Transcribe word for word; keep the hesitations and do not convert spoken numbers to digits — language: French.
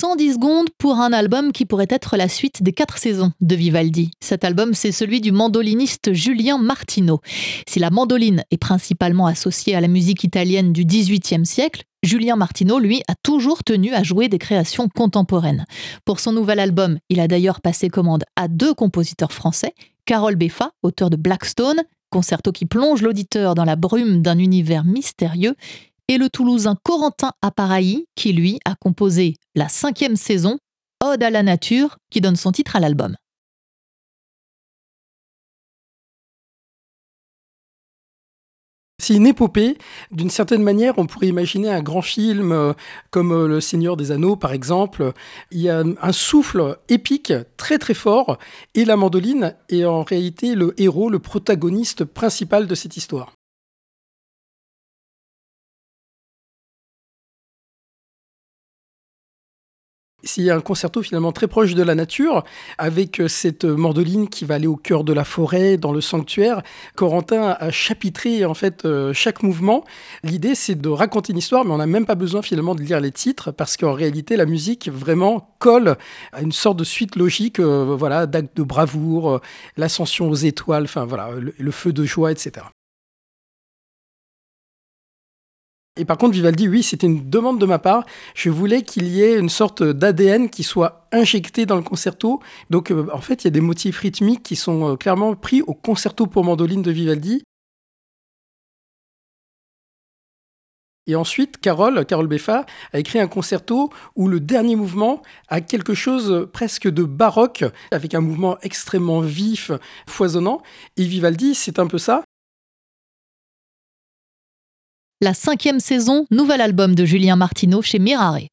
cent dix secondes pour un album qui pourrait être la suite des quatre saisons de Vivaldi. Cet album, c'est celui du mandoliniste Julien Martino. Si la mandoline est principalement associée à la musique italienne du dix-huitième siècle, Julien Martino, lui, a toujours tenu à jouer des créations contemporaines. Pour son nouvel album, il a d'ailleurs passé commande à deux compositeurs français, Carole Beffa, auteur de Blackstone, concerto qui plonge l'auditeur dans la brume d'un univers mystérieux, et le Toulousain Corentin Apparai, qui lui a composé la cinquième saison, Ode à la nature, qui donne son titre à l'album. C'est une épopée. D'une certaine manière, on pourrait imaginer un grand film euh, comme euh, Le Seigneur des Anneaux, par exemple. Il y a un souffle épique très très fort et la mandoline est en réalité le héros, le protagoniste principal de cette histoire. C'est un concerto finalement très proche de la nature, avec cette mandoline qui va aller au cœur de la forêt, dans le sanctuaire. Corentin a chapitré en fait chaque mouvement. L'idée, c'est de raconter une histoire, mais on n'a même pas besoin finalement de lire les titres, parce qu'en réalité, la musique vraiment colle à une sorte de suite logique, euh, voilà, d'actes de bravoure, euh, l'ascension aux étoiles, enfin voilà, le, le feu de joie, et cetera. Et par contre, Vivaldi, oui, c'était une demande de ma part. Je voulais qu'il y ait une sorte d'A D N qui soit injecté dans le concerto. Donc, euh, en fait, il y a des motifs rythmiques qui sont euh, clairement pris au concerto pour mandoline de Vivaldi. Et ensuite, Carole, Carole Beffa, a écrit un concerto où le dernier mouvement a quelque chose presque de baroque, avec un mouvement extrêmement vif, foisonnant. Et Vivaldi, c'est un peu ça. La cinquième saison, nouvel album de Julien Martino chez Mirare.